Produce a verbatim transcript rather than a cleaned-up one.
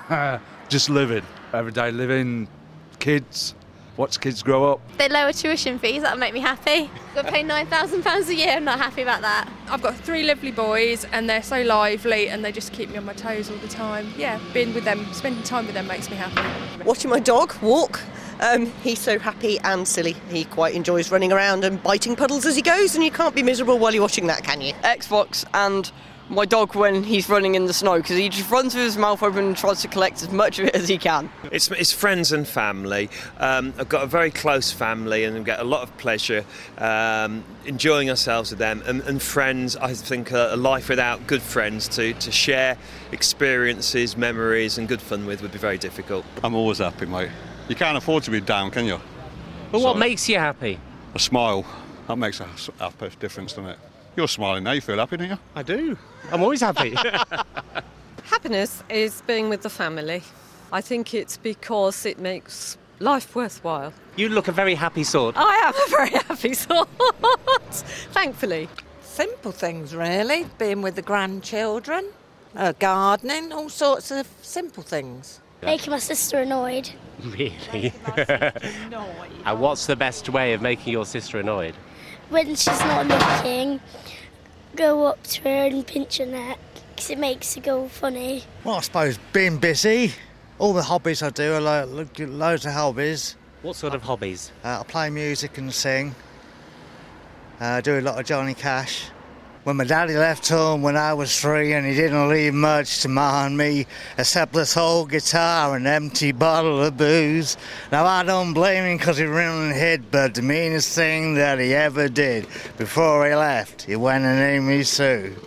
Just living, everyday living, kids, watch kids grow up. They lower tuition fees, that'll make me happy. I've got to pay nine thousand pounds a year, I'm not happy about that. I've got three lovely boys and they're so lively and they just keep me on my toes all the time. Yeah, being with them, spending time with them makes me happy. Watching my dog walk. Um, he's so happy and silly. He quite enjoys running around and biting puddles as he goes, and you can't be miserable while you're watching that, can you? Xbox and my dog when he's running in the snow, because he just runs with his mouth open and tries to collect as much of it as he can. It's, it's friends and family. Um, I've got a very close family and we get a lot of pleasure um, enjoying ourselves with them. And, and friends, I think a, a life without good friends to, to share experiences, memories and good fun with would be very difficult. I'm always happy, mate. You can't afford to be down, can you? But what So, makes you happy? A smile. That makes a, a difference, doesn't it? You're smiling now, you feel happy, don't you? I do. I'm always happy. Happiness is being with the family. I think it's because it makes life worthwhile. You look a very happy sort. I am a very happy sort, thankfully. Simple things, really. Being with the grandchildren, uh, gardening, all sorts of simple things. Making my sister annoyed. Really? And what's the best way of making your sister annoyed? When she's not looking, go up to her and pinch her neck, because it makes her go funny. Well, I suppose being busy. All the hobbies I do are lo- loads of hobbies. What sort of hobbies? Uh, I play music and sing. I uh, do a lot of Johnny Cash. When my daddy left home when I was three and he didn't leave much to mind me except this old guitar and empty bottle of booze. Now I don't blame him because he ruined hit, but the meanest thing that he ever did before he left, he went and named me Sue.